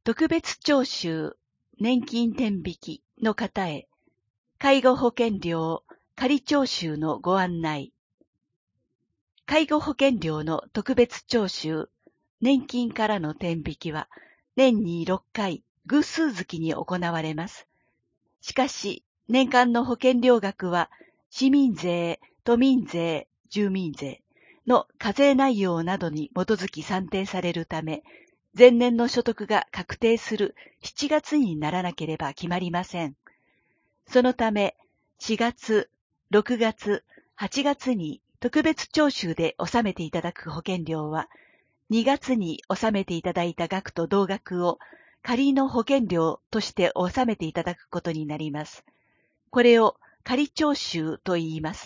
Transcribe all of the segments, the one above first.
特別徴収年金天引きの方へ、介護保険料仮徴収のご案内。介護保険料の特別徴収、年金からの天引きは、年に6回偶数月に行われます。しかし、年間の保険料額は、市民税、都民税、住民税の課税内容などに基づき算定されるため、前年の所得が確定する7月にならなければ決まりません。そのため、4月、6月、8月に特別徴収で納めていただく保険料は、2月に納めていただいた額と同額を仮の保険料として納めていただくことになります。これを仮徴収と言います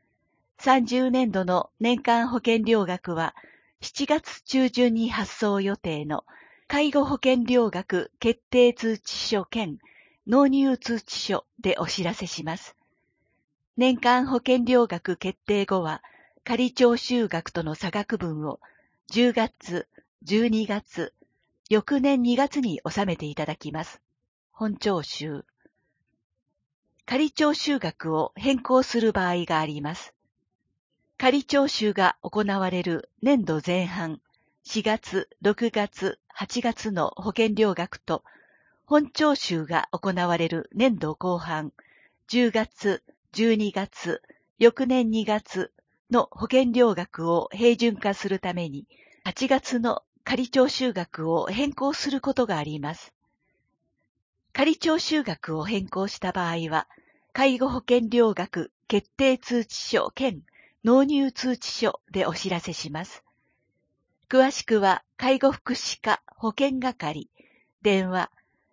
。30年度の年間保険料額は、7月中旬に発送予定の介護保険料額決定通知書兼納入通知書でお知らせします。年間保険料額決定後は、仮徴収額との差額分を10月、12月、翌年2月に納めていただきます。本徴収。仮徴収額を変更する場合があります。仮徴収が行われる年度前半、4月、6月、8月の保険料額と、本徴収が行われる年度後半、10月、12月、翌年2月の保険料額を平準化するために、8月の仮徴収額を変更することがあります。仮徴収額を変更した場合は、介護保険料額決定通知書兼納入通知書でお知らせします。詳しくは、介護福祉課保険係、電話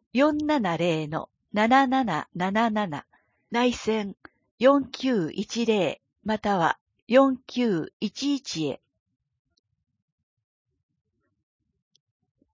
470-7777、内線4910または4911へ